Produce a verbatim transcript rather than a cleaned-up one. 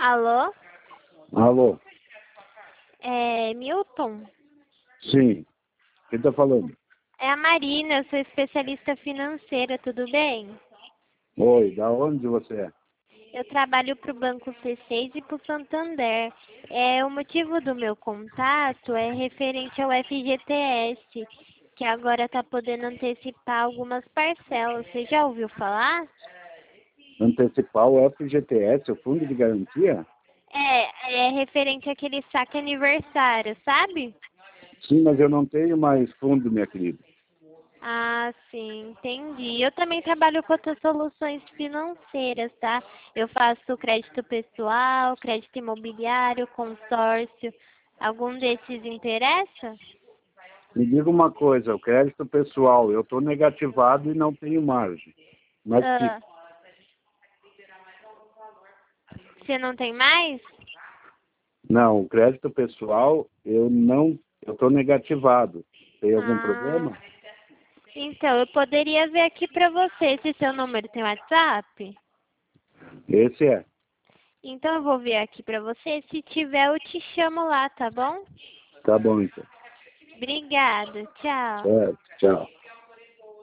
Alô? Alô? É Milton? Sim. Quem tá falando? É a Marina, eu sou especialista financeira, tudo bem? Oi, da onde você é? Eu trabalho para o Banco C seis e para o Santander. É, o motivo do meu contato é referente ao F G T S, que agora está podendo antecipar algumas parcelas. Você já ouviu falar? Antecipar o F G T S, o Fundo de Garantia? É, é referente àquele saque aniversário, sabe? Sim, mas eu não tenho mais fundo, minha querida. Ah, sim, entendi. Eu também trabalho com outras soluções financeiras, tá? Eu faço crédito pessoal, crédito imobiliário, consórcio. Algum desses interessa? Me diga uma coisa, o crédito pessoal, eu estou negativado e não tenho margem. Mas que Ah, você não tem mais? não, o crédito pessoal, eu não, eu estou negativado. Tem algum Ah, problema? então, eu poderia ver aqui pra você se seu número tem WhatsApp. Esse é. Então, eu vou ver aqui pra você. Se tiver, eu te chamo lá, tá bom? Tá bom, então. Obrigada, tchau. Certo, tchau.